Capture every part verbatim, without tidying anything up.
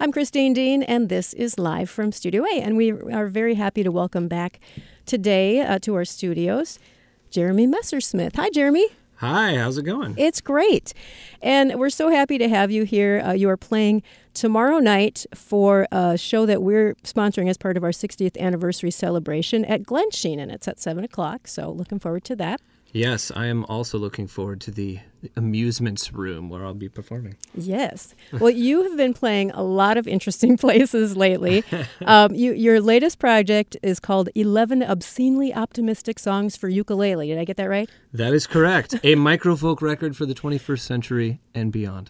I'm Christine Dean, and this is Live from Studio A. And we are very happy to welcome back today uh, to our studios Jeremy Messersmith. Hi, Jeremy. Hi, how's it going? It's great. And we're so happy to have you here. Uh, you are playing tomorrow night for a show that we're sponsoring as part of our sixtieth anniversary celebration at Glensheen, and it's at seven o'clock, so looking forward to that. Yes, I am also looking forward to the amusements room where I'll be performing. Yes. Well, you have been playing a lot of interesting places lately. Um, you, your latest project is called eleven Obscenely Optimistic Songs for Ukulele. Did I get that right? That is correct. A microfolk record for the twenty-first century and beyond.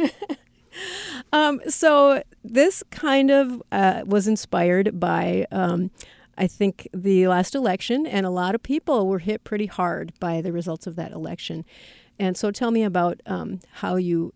um, so this kind of uh, was inspired by... Um, I think the last election, and a lot of people were hit pretty hard by the results of that election. And so tell me about um, how you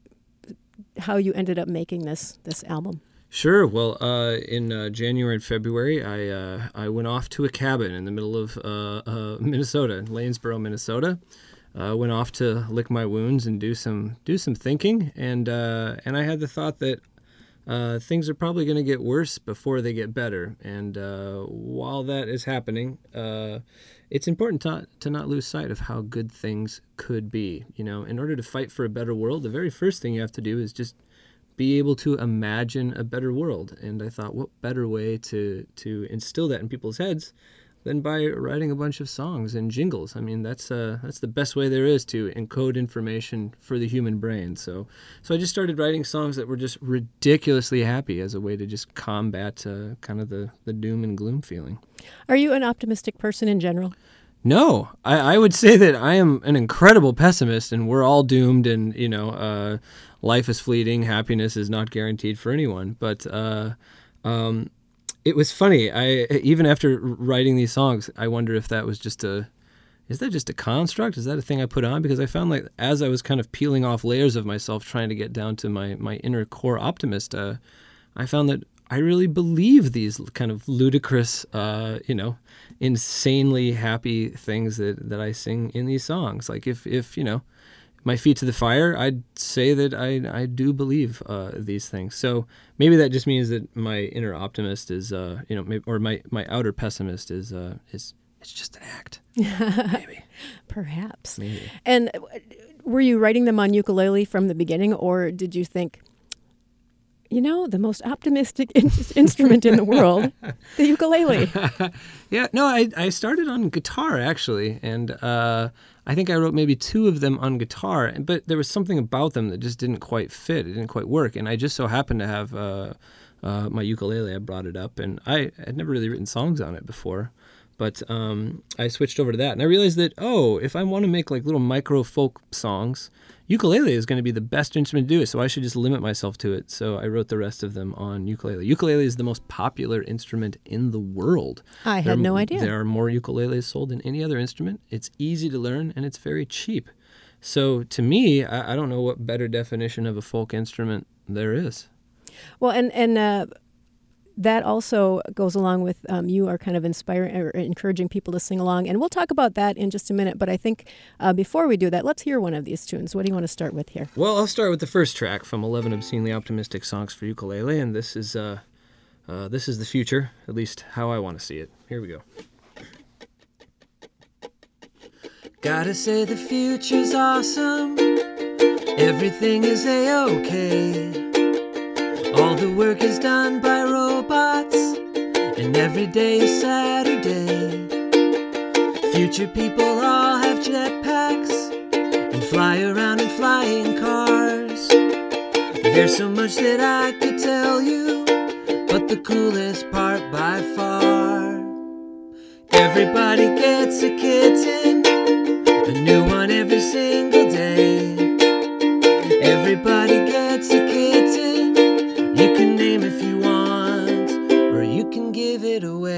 how you ended up making this this album. Sure. Well, uh, in uh, January and February, I uh, I went off to a cabin in the middle of uh, uh, Minnesota, Lanesboro, Minnesota. I uh, went off to lick my wounds and do some do some thinking, and uh, and I had the thought that Uh, things are probably going to get worse before they get better. And uh, while that is happening, uh, it's important to, to not lose sight of how good things could be. You know, in order to fight for a better world, the very first thing you have to do is just be able to imagine a better world. And I thought, what better way to, to instill that in people's heads than by writing a bunch of songs and jingles. I mean, that's uh, that's the best way there is to encode information for the human brain. So so I just started writing songs that were just ridiculously happy as a way to just combat uh, kind of the, the doom and gloom feeling. Are you an optimistic person in general? No, I, I would say that I am an incredible pessimist, and we're all doomed, and, you know, uh, life is fleeting, happiness is not guaranteed for anyone. But uh, um, it was funny. I even after writing these songs, I wonder if that was just a, is that just a construct? Is that a thing I put on? Because I found like as I was kind of peeling off layers of myself, trying to get down to my my inner core optimist, uh, I found that I really believe these kind of ludicrous, uh, you know, insanely happy things that, that I sing in these songs. Like if if you know, my feet to the fire, I'd say that I I do believe uh, these things. So maybe that just means that my inner optimist is, uh, you know, maybe, or my, my outer pessimist is uh, is it's just an act. Maybe, perhaps. Maybe. And were you writing them on ukulele from the beginning, or did you think, you know, the most optimistic in- instrument in the world, the ukulele? Yeah, no, I I started on guitar actually, and. Uh, I think I wrote maybe two of them on guitar, but there was something about them that just didn't quite fit. It didn't quite work. And I just so happened to have uh, uh, my ukulele. I brought it up, and I had never really written songs on it before. But um, I switched over to that, and I realized that, oh, if I want to make like little micro folk songs, ukulele is going to be the best instrument to do it, so I should just limit myself to it. So I wrote the rest of them on ukulele. Ukulele is the most popular instrument in the world. I had no idea. There are more ukuleles sold than any other instrument. It's easy to learn, and it's very cheap. So to me, I, I don't know what better definition of a folk instrument there is. Well, and, and uh, that also goes along with um, you are kind of inspiring or encouraging people to sing along. And we'll talk about that in just a minute. But I think uh, before we do that, let's hear one of these tunes. What do you want to start with here? Well, I'll start with the first track from eleven Obscenely Optimistic Songs for Ukulele. And this is, uh, uh, this is the future, at least how I want to see it. Here we go. Gotta say the future's awesome. Everything is A-okay. All the work is done by robots, and every day is Saturday. Future people all have jetpacks and fly around in flying cars. There's so much that I could tell you, but the coolest part by far, everybody gets a kitten, a new one every single day. Everybody gets a kitten. You can name if you want, or you can give it away.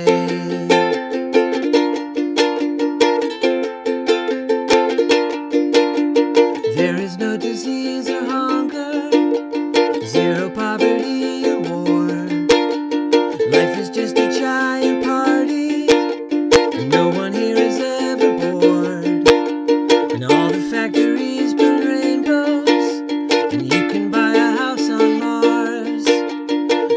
There is no disease or hunger, zero poverty or war. Life is just a giant party, and no one here is ever bored. And all the factories burn rainbows, and you can buy a house on Mars.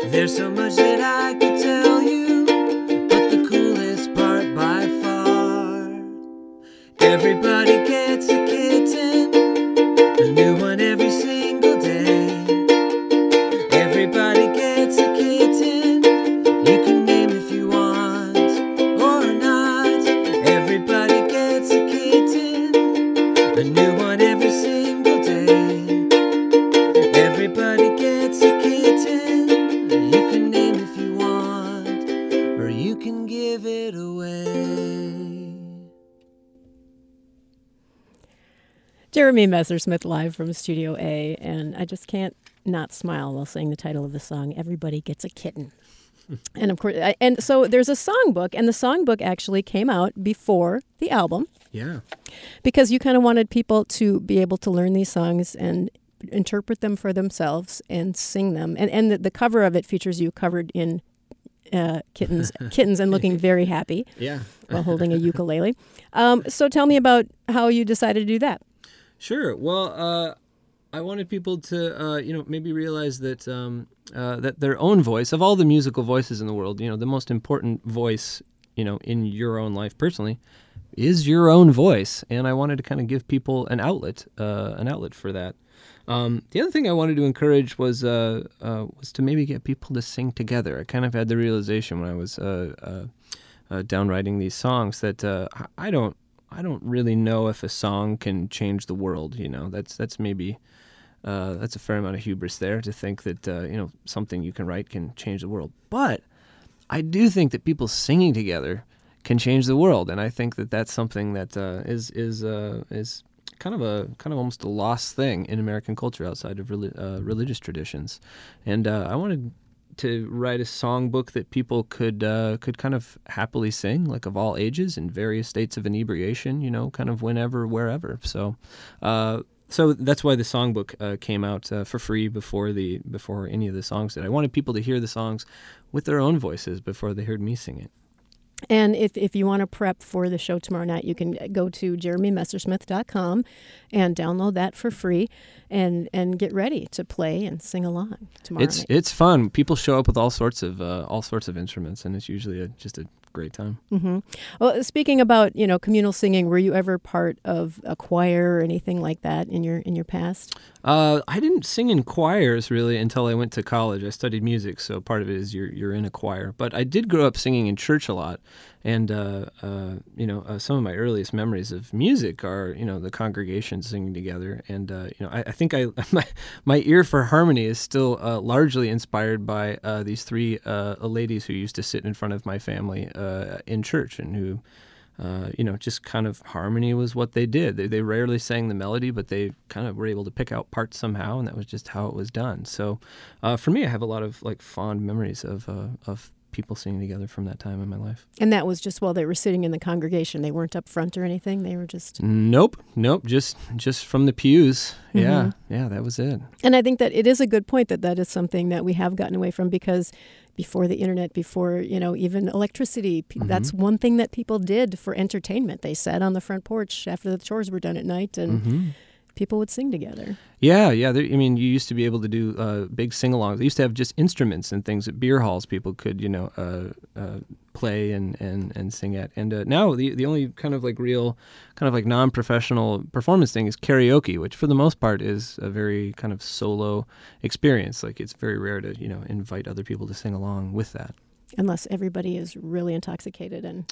Jeremy Messersmith live from Studio A, and I just can't not smile while saying the title of the song, Everybody Gets a Kitten. And of course, I, and so there's a songbook, and the songbook actually came out before the album. Yeah. Because you kind of wanted people to be able to learn these songs and interpret them for themselves and sing them. And and the, the cover of it features you covered in uh, kittens, kittens, and looking very happy. Yeah. While holding a ukulele. Um, so tell me about how you decided to do that. Sure. Well, uh, I wanted people to, uh, you know, maybe realize that um, uh, that their own voice, of all the musical voices in the world, you know, the most important voice, you know, in your own life personally, is your own voice. And I wanted to kind of give people an outlet, uh, an outlet for that. Um, the other thing I wanted to encourage was uh, uh, was to maybe get people to sing together. I kind of had the realization when I was uh, uh, uh, down writing these songs that uh, I don't, I don't really know if a song can change the world. You know, that's that's maybe. Uh, that's a fair amount of hubris there to think that uh, you know something you can write can change the world. But I do think that people singing together can change the world, and I think that that's something that uh, is is uh, is kind of a kind of almost a lost thing in American culture outside of reli- uh, religious traditions. And uh, I wanted to write a songbook that people could uh, could kind of happily sing, like of all ages, in various states of inebriation. You know, kind of whenever, wherever. So. Uh, So that's why the songbook uh, came out uh, for free before the before any of the songs did. I wanted people to hear the songs with their own voices before they heard me sing it. And if, if you want to prep for the show tomorrow night, you can go to jeremy messersmith dot com and download that for free and, and get ready to play and sing along tomorrow it's, night. It's fun. People show up with all sorts of uh, all sorts of instruments, and it's usually a, just a great time. Mm-hmm. Well, speaking about, you know, communal singing, were you ever part of a choir or anything like that in your in your past? Uh, I didn't sing in choirs really until I went to college. I studied music, so part of it is you're you're in a choir. But I did grow up singing in church a lot, and uh, uh, you know, uh, some of my earliest memories of music are, you know, the congregation singing together. And uh, you know, I, I think I my my ear for harmony is still uh, largely inspired by uh, these three uh, ladies who used to sit in front of my family uh, in church, and who. Uh, you know, just kind of harmony was what they did. They, they rarely sang the melody, but they kind of were able to pick out parts somehow, and that was just how it was done. So uh, for me, I have a lot of like fond memories of uh, of people singing together from that time in my life. And that was just while they were sitting in the congregation. They weren't up front or anything. They were just... Nope, nope, just just from the pews. Mm-hmm. Yeah, yeah, that was it. And I think that it is a good point that that is something that we have gotten away from, because before the internet, before, you know, even electricity, mm-hmm. that's one thing that people did for entertainment. They sat on the front porch after the chores were done at night, and mm-hmm. people would sing together. Yeah, yeah. There, I mean, you used to be able to do uh, big sing-alongs. They used to have just instruments and things at beer halls people could, you know, uh, uh, play and, and, and sing at. And uh, now the the only kind of like real, kind of like non-professional performance thing is karaoke, which for the most part is a very kind of solo experience. Like, it's very rare to, you know, invite other people to sing along with that. Unless everybody is really intoxicated and...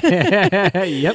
Yep.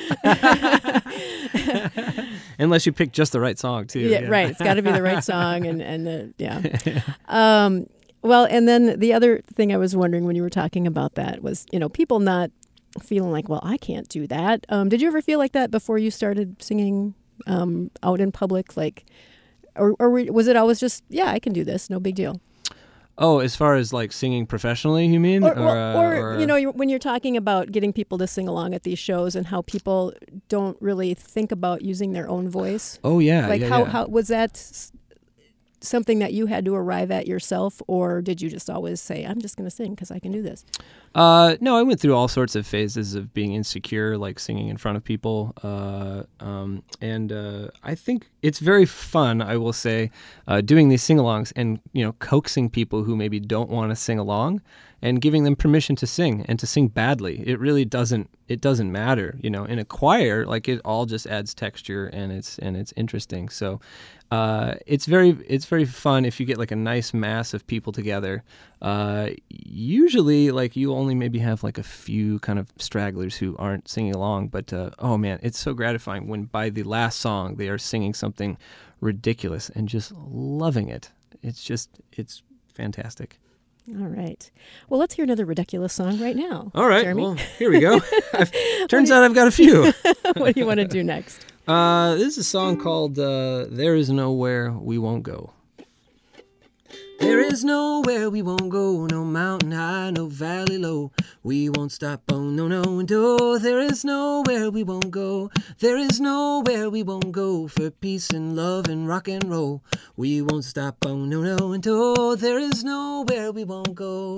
Unless you pick just the right song, too. Yeah, yeah. Right. It's got to be the right song. and, and the, yeah. Um, well, and then the other thing I was wondering when you were talking about that was, you know, people not feeling like, well, I can't do that. Um, did you ever feel like that before you started singing um, out in public? Like, or, or was it always just, yeah, I can do this, no big deal? Oh, as far as like singing professionally, you mean? Or, or, uh, or, or you know, when you're talking about getting people to sing along at these shows and how people don't really think about using their own voice. Oh, yeah. Like yeah, how, yeah. how was that something that you had to arrive at yourself, or did you just always say, I'm just going to sing because I can do this? Uh, no, I went through all sorts of phases of being insecure, like singing in front of people. Uh, um, and uh, I think it's very fun, I will say, uh, doing these sing-alongs and, you know, coaxing people who maybe don't want to sing along and giving them permission to sing and to sing badly. It really doesn't, it doesn't matter. You know, in a choir, like, it all just adds texture and it's, and it's interesting. So uh, it's very, it's very fun if you get like a nice mass of people together. Uh, usually, like, you only maybe have like a few kind of stragglers who aren't singing along, but uh, oh man, it's so gratifying when by the last song they are singing something ridiculous and just loving it. It's just, it's fantastic. All right. Well, let's hear another ridiculous song right now. All right. Jeremy. Well, here we go. I've, turns out I've got a few. What do you want to do next? Uh, this is a song called uh, There Is Nowhere We Won't Go. There is nowhere we won't go, no mountain high, no valley low. We won't stop, oh no, no, and oh, there is nowhere we won't go. There is nowhere we won't go for peace and love and rock and roll. We won't stop, oh no, no, and oh, there is nowhere we won't go.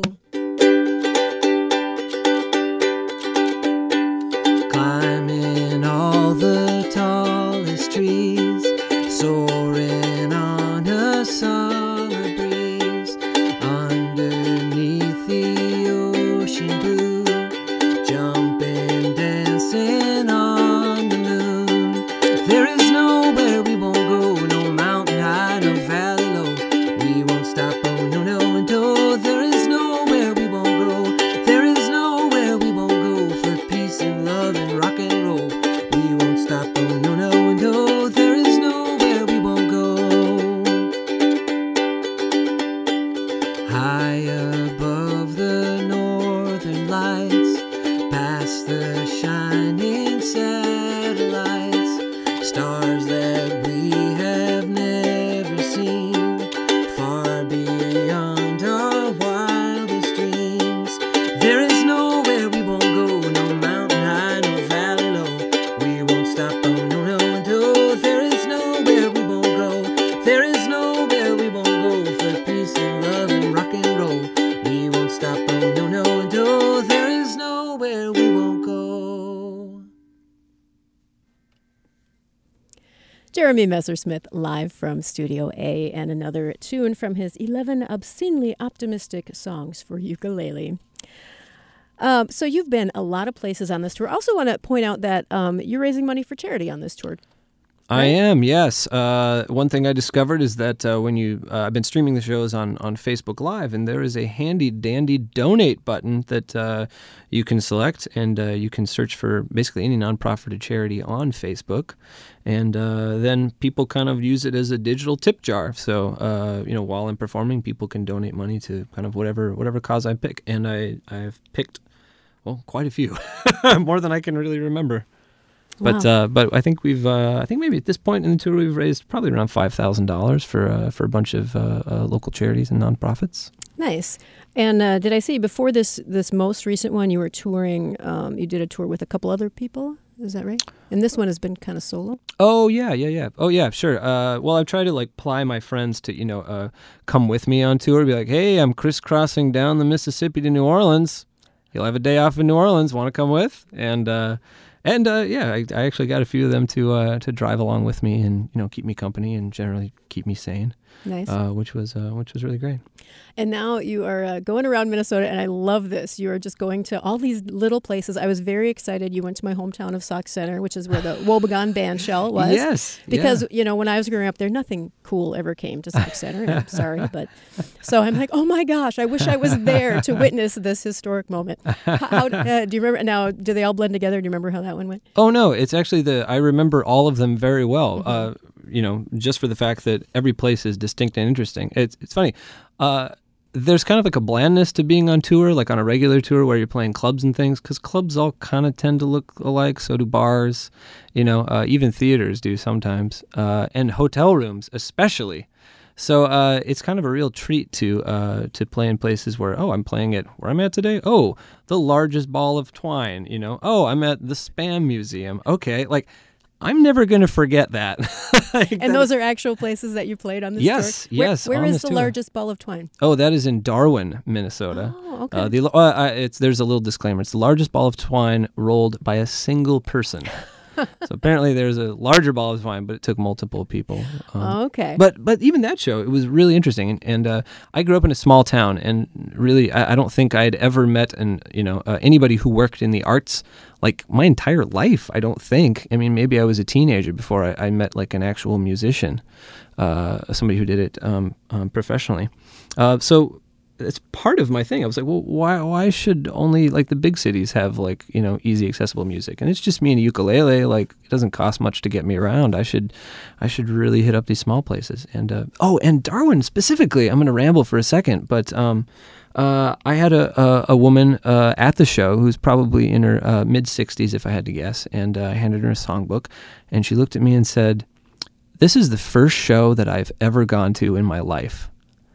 Climbing all the tallest trees, soaring on a summer breeze, underneath the ocean blue, jumping, dancing on the moon. There is nowhere we won't go, no mountain high, no valley low. We won't stop, oh no, no, and oh, there is nowhere we won't go. There is nowhere we won't go for peace and love and rock and roll. We won't stop, oh no, no, and oh, there is nowhere we won't go. High above the northern lights, past the shining satellites, stars that we have never seen, far beyond our wildest dreams. There is nowhere we won't go, no mountain high, no valley low. We won't stop, oh no, no, and oh, there is nowhere we won't go. There is nowhere we won't go for peace and love and rock and roll. We won't stop, oh no, no, and oh, there is nowhere we won't go. Jeremy Messersmith live from Studio A, and another tune from his eleven obscenely optimistic songs for ukulele. Um, so you've been a lot of places on this tour. I also want to point out that um, you're raising money for charity on this tour. I am, yes. Uh, one thing I discovered is that uh, when you, uh, I've been streaming the shows on, on Facebook Live, and there is a handy dandy donate button that uh, you can select, and uh, you can search for basically any nonprofit charity on Facebook, and uh, then people kind of use it as a digital tip jar. So, uh, you know, while I'm performing, people can donate money to kind of whatever whatever cause I pick, and I I've picked, well, quite a few, more than I can really remember. But Wow. uh, but I think we've uh, I think maybe at this point in the tour we've raised probably around five thousand dollars for uh, for a bunch of uh, uh, local charities and nonprofits. Nice. And uh, did I see before this this most recent one you were touring? Um, you did a tour with a couple other people. Is that right? And this one has been kind of solo. Oh yeah, yeah, yeah. Oh yeah, sure. Uh, well, I've tried to like ply my friends to you know uh, come with me on tour. Be like, hey, I'm crisscrossing down the Mississippi to New Orleans. You'll have a day off in New Orleans. Want to come with? And uh, and uh, yeah, I, I actually got a few of them to uh, to drive along with me and you know keep me company and generally keep me sane. Nice. Uh, which was uh, which was really great. And now you are uh, going around Minnesota, and I love this. You are just going to all these little places. I was very excited. You went to my hometown of Sauk Center, which is where the Wobegon Band Shell was. Yes. Because, yeah. you know, when I was growing up there, nothing cool ever came to Sauk Center. I'm sorry. But so I'm like, oh, my gosh, I wish I was there to witness this historic moment. How, how, uh, do you remember? Now, do they all blend together? Do you remember how that one went? Oh, no. It's actually the, I remember all of them very well. Mm-hmm. Uh, you know, just for the fact that every place is distinct and interesting. It's it's funny. Uh, there's kind of like a blandness to being on tour, like on a regular tour where you're playing clubs and things, because clubs all kind of tend to look alike. So do bars, you know, uh, even theaters do sometimes, uh, and hotel rooms especially. So uh, it's kind of a real treat to uh, to play in places where, oh, I'm playing at where I'm at today. Oh, the largest ball of twine, you know. Oh, I'm at the Spam Museum. Okay, like. I'm never going to forget that. like And that those is, are actual places that you played on this yes, tour? Where, yes. Where on is this the tour. largest ball of twine? Oh, that is in Darwin, Minnesota. Oh, okay. Uh, the, uh, it's there's a little disclaimer. It's the largest ball of twine rolled by a single person. So apparently there's a larger ball of twine, but it took multiple people. Um, Oh, okay. But but even that show, it was really interesting. And, and uh, I grew up in a small town, and really, I, I don't think I'd ever met an you know uh, anybody who worked in the arts like my entire life. I don't think. I mean, maybe I was a teenager before I, I met like an actual musician, uh, somebody who did it um, um, professionally. Uh, so. it's part of my thing. I was like, well, why why should only like the big cities have like, you know, easy accessible music? And it's just me and a ukulele. Like, it doesn't cost much to get me around. I should I should really hit up these small places. And uh, oh, and Darwin specifically. I'm going to ramble for a second, but um, uh, I had a a, a woman uh, at the show who's probably in her uh, mid sixties, if I had to guess. And uh, I handed her a songbook, and she looked at me and said, "This is the first show that I've ever gone to in my life."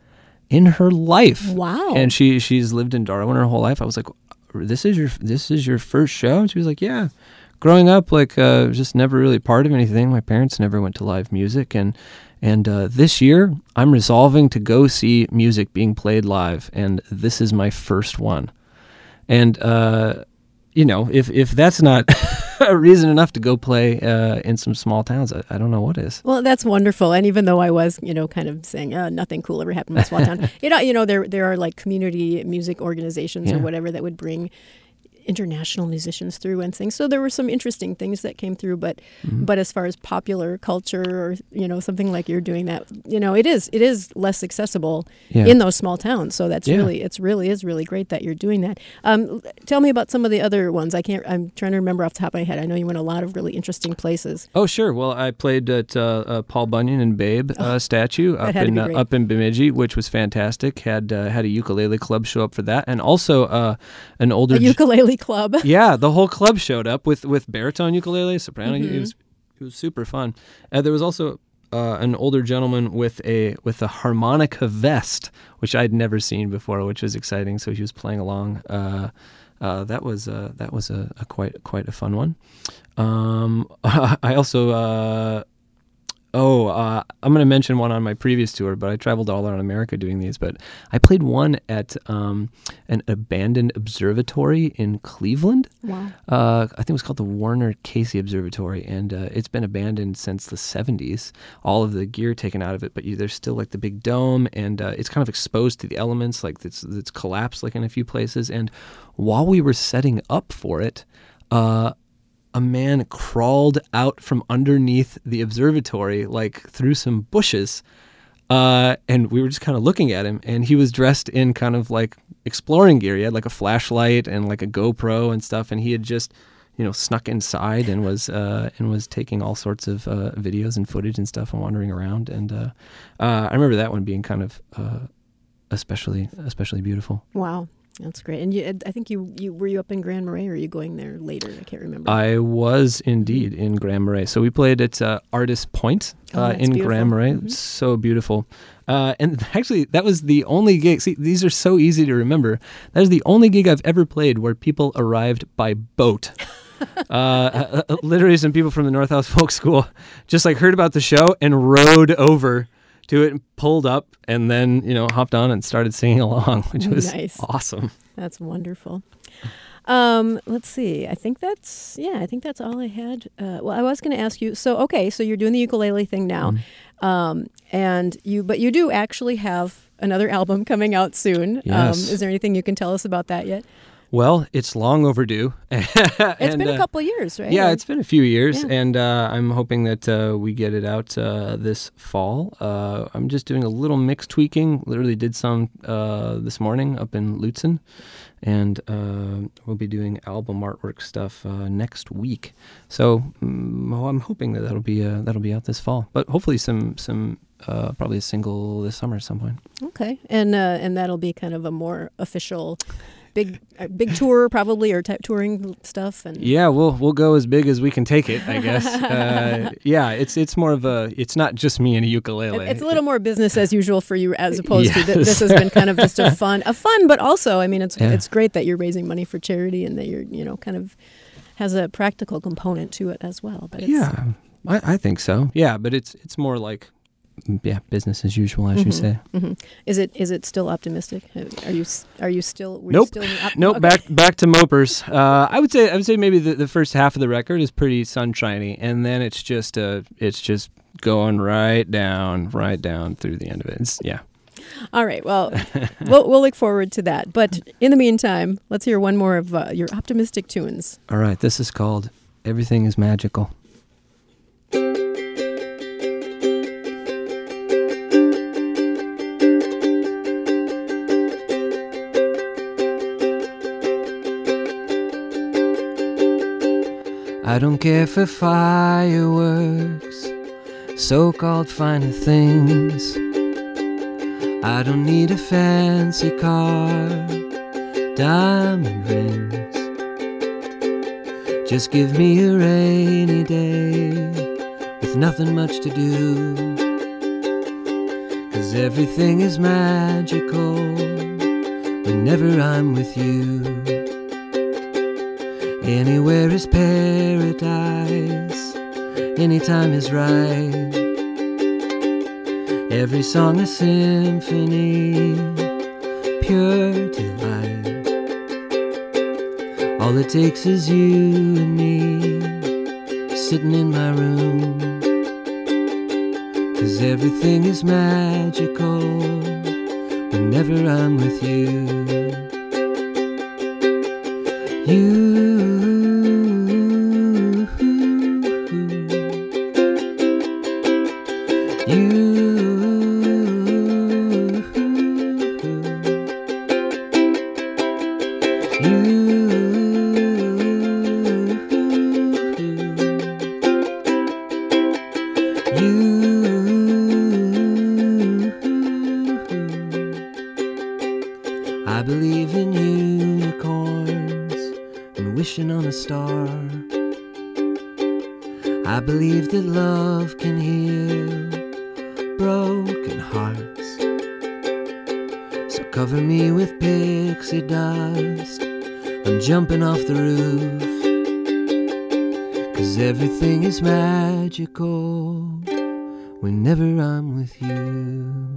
In her life. Wow. And she she's lived in Darwin her whole life. I was like, this is your this is your first show? And she was like, yeah. Growing up, like, uh, just never really part of anything. My parents never went to live music. And and uh, this year, I'm resolving to go see music being played live. And this is my first one. And, uh, you know, if, if that's not a reason enough to go play uh, in some small towns, I, I don't know what is. Well, that's wonderful. And even though I was, you know, kind of saying uh, nothing cool ever happened in a small town, you know, you know, there there are like community music organizations Yeah. or whatever that would bring international musicians through and things. So there were some interesting things that came through, but Mm-hmm. but as far as popular culture or, you know, something like you're doing that, you know, it is it is less accessible Yeah. in those small towns. So that's Yeah. really it's really is really great that you're doing that. Um, tell me about some of the other ones. I can't I'm trying to remember off the top of my head. I know you went a lot of really interesting places. Oh, sure. Well, I played at uh, uh, Paul Bunyan and Babe uh, statue up had to in be uh, great. up in Bemidji, which was fantastic. Had uh, had a ukulele club show up for that, and also uh, an older A ukulele club. yeah, the whole club showed up with, with baritone ukulele, soprano. Mm-hmm. It was it was super fun. Uh, there was also uh, an older gentleman with a with a harmonica vest, which I'd never seen before, which was exciting. So he was playing along. Uh, uh, that was uh, that was a, a quite quite a fun one. Um, I also. Uh, Oh, uh, I'm going to mention one on my previous tour, but I traveled all around America doing these. But I played one at um, an abandoned observatory in Cleveland. Wow. Uh, I think it was called the Warner Casey Observatory, and uh, it's been abandoned since the seventies. All of the gear taken out of it, but you, there's still like the big dome, and uh, it's kind of exposed to the elements. Like it's it's collapsed like in a few places. And while we were setting up for it, uh, a man crawled out from underneath the observatory, like through some bushes, uh, and we were just kind of looking at him, and he was dressed in kind of like exploring gear. He had like a flashlight and like a GoPro and stuff, and he had just, you know, snuck inside and was uh, and was taking all sorts of uh, videos and footage and stuff and wandering around. And uh, uh, I remember that one being kind of uh, especially especially beautiful. Wow. That's great. And you, I think you, you were you up in Grand Marais, or are you going there later? I can't remember. I was indeed in Grand Marais. So we played at uh, Artist Point Oh, uh, that's in beautiful. Grand Marais. Mhm. So beautiful. Uh, and actually, that was the only gig. See, these are so easy to remember. That is the only gig I've ever played where people arrived by boat. uh, uh, uh, literally, some people from the North House Folk School just like heard about the show and rode over to it and pulled up, and then, you know, hopped on and started singing along, which was Nice. awesome. That's wonderful. Um, let's see. I think that's yeah. I think that's all I had. Uh, well, I was going to ask you. So okay, so you're doing the ukulele thing now, Mm-hmm. um, and you but you do actually have another album coming out soon. Yes. Um, is there anything you can tell us about that yet? Well, it's long overdue. It's And, been a uh, couple of years, right? Yeah, it's been a few years, Yeah. and uh, I'm hoping that uh, we get it out uh, this fall. Uh, I'm just doing a little mix tweaking. Literally did some uh, this morning up in Lutsen, and uh, we'll be doing album artwork stuff uh, next week. So mm, well, I'm hoping that that'll be uh, that'll be out this fall. But hopefully some some uh, probably a single this summer at some point. Okay, and uh, and that'll be kind of a more official, big uh, big tour probably, or type touring stuff. And Yeah, we'll we'll go as big as we can take it, I guess. uh, yeah, it's it's more of a it's not just me and a ukulele. It's a little more business as usual for you, as opposed to th- Yes. this has been kind of just a fun, a fun, but also, I mean, it's Yeah. it's great that you're raising money for charity and that you're, you know, kind of has a practical component to it as well. But it's, Yeah, I, I think so. Yeah, but it's it's more like yeah, business as usual, as you say. Mhm. Is it is it still optimistic? Are you s- are you still? Were Nope. You still in the op- Nope, okay. back back to mopers. Uh, I would say I would say maybe the, the first half of the record is pretty sunshiny, and then it's just uh it's just going right down, right down through the end of it. It's, yeah. All right. Well, we'll we'll look forward to that. But in the meantime, let's hear one more of uh, your optimistic tunes. All right, this is called "Everything Is Magical." I don't care for fireworks, so-called finer things. I don't need a fancy car, diamond rings. Just give me a rainy day with nothing much to do, 'cause everything is magical whenever I'm with you. Anywhere is paradise, anytime is right. Every song a symphony, pure delight. All it takes is you and me, sitting in my room, 'cause everything is magical whenever I'm with you. You I believe in unicorns and wishing on a star. I believe that love can heal broken hearts. So cover me with pixie dust, I'm jumping off the roof, 'cause everything is magical whenever I'm with you.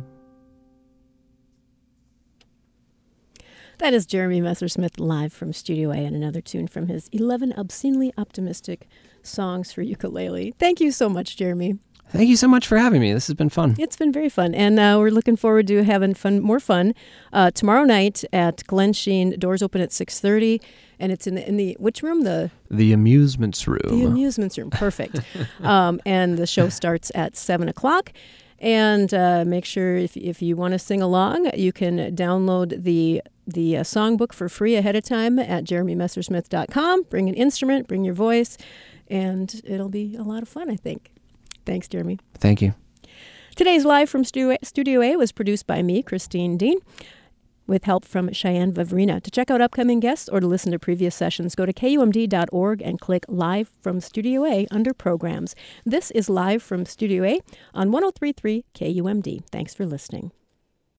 That is Jeremy Messersmith live from Studio A, and another tune from his eleven obscenely optimistic songs for ukulele. Thank you so much, Jeremy. Thank you so much for having me. This has been fun. It's been very fun, and uh, we're looking forward to having fun, more fun uh, tomorrow night at Glen Sheen. Doors open at six thirty, and it's in the, in the which room? The The amusements room. The amusements room. Perfect. um, and the show starts at seven o'clock. And uh, make sure if if you want to sing along, you can download the the uh, songbook for free ahead of time at jeremy messersmith dot com. Bring an instrument, bring your voice, and it'll be a lot of fun, I think. Thanks, Jeremy. Thank you. Today's Live from Studio, Studio A was produced by me, Christine Dean, with help from Cheyenne Vavrina. To check out upcoming guests or to listen to previous sessions, go to K U M D dot org and click Live from Studio A under Programs. This is Live from Studio A on one oh three point three K U M D. Thanks for listening.